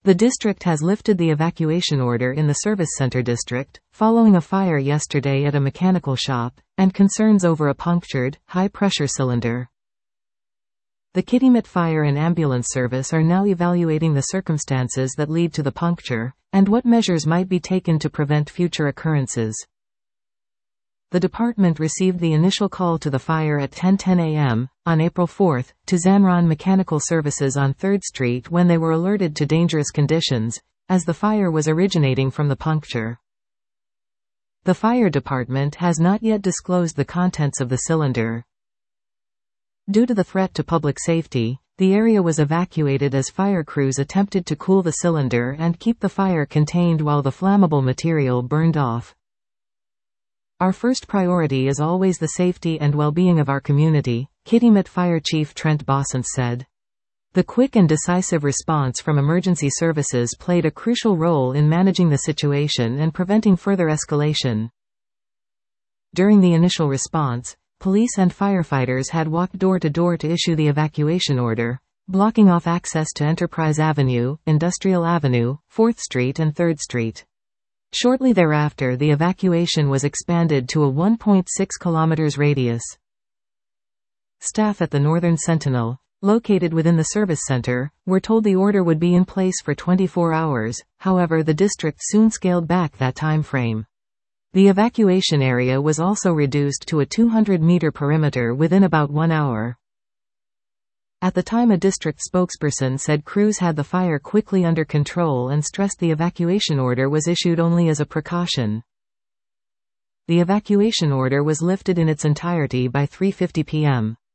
The district has lifted the evacuation order in the service center district, following a fire yesterday at a mechanical shop, and concerns over a punctured, high-pressure cylinder. The Kitimat Fire and Ambulance Service are now evaluating the circumstances that lead to the puncture, and what measures might be taken to prevent future occurrences. The department received the initial call to the fire at 10:10 a.m., on April 4, to Zamron Mechanical Services on 3rd Street when they were alerted to dangerous conditions, as the fire was originating from the puncture. The fire department has not yet disclosed the contents of the cylinder. Due to the threat to public safety, the area was evacuated as fire crews attempted to cool the cylinder and keep the fire contained while the flammable material burned off. Our first priority is always the safety and well-being of our community, Kitimat Fire Chief Trent Bossant said. The quick and decisive response from emergency services played a crucial role in managing the situation and preventing further escalation. During the initial response, police and firefighters had walked door to door to issue the evacuation order, blocking off access to Enterprise Avenue, Industrial Avenue, 4th Street and 3rd Street. Shortly thereafter, the evacuation was expanded to a 1.6 km radius. Staff at the Northern Sentinel, located within the service center, were told the order would be in place for 24 hours, however the district soon scaled back that time frame. The evacuation area was also reduced to a 200-meter perimeter within about 1 hour. At the time, a district spokesperson said crews had the fire quickly under control and stressed the evacuation order was issued only as a precaution. The evacuation order was lifted in its entirety by 3:50 p.m.